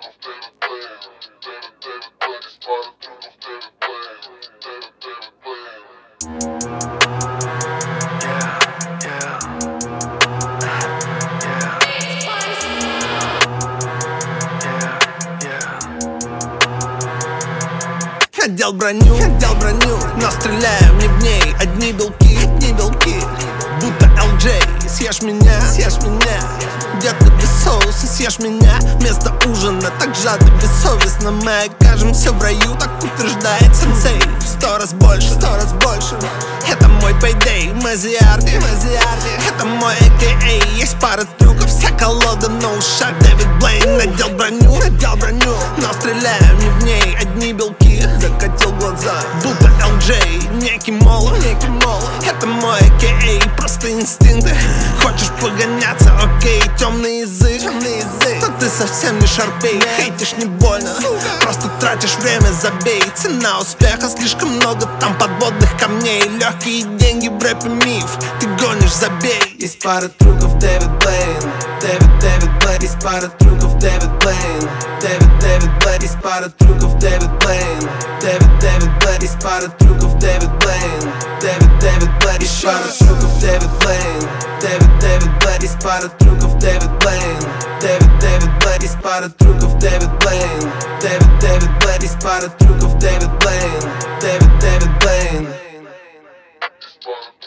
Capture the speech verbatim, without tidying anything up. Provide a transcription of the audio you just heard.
Надел броню, надел броню, но стреляю не в ней. Одни белки, одни белки, будто эл джей. Съешь меня, съешь меня, где-то без соуса. Съешь меня вместо ужина, так жадно, бессовестно. Мы окажемся в раю, так утверждает сенсей. В сто раз больше, сто раз больше. Это мой пейдей, Мазиарди, Мазиарди. Это мой эй кей эй. Есть пара трюков, вся колода на ушах. Дэвид Блейн надел броню, надел броню, но стреляю не в ней. Одни белки, закатил глаза, будто эл джей. Некий молот, некий молот. Это мой эй кей эй, просто инстинкты. Хочешь погоняться, окей, темный язык, темный язык. То ты совсем не шарпей, хейтишь не больно, просто тратишь время, забей. Цена успеха слишком много, там подводных камней. Легкие деньги в рэпе миф, ты гонишь, забей. Есть пара трюков, Дэвид Блейн, Дэвид, Дэвид Блейн. Есть пара трюков, Дэвид Блейн, Дэвид, Дэвид Блейн. Есть пара трюков, Дэвид Блейн, Дэвид, Дэвид Блейн. Есть пара трюков, Дэвид Блейн, Дэвид, Дэвид Блейн. Есть пара трюков, Дэвид Блейн, Дэвид, Дэвид Блейн. Есть пара трюков, Дэвид Блейн, Дэвид, Дэвид Блейн. Есть пара трюков, Дэвид Блейн, Дэвид, Дэвид Блейн. Есть пара трюков, Дэвид Блейн, Дэвид, Дэвид Блейн.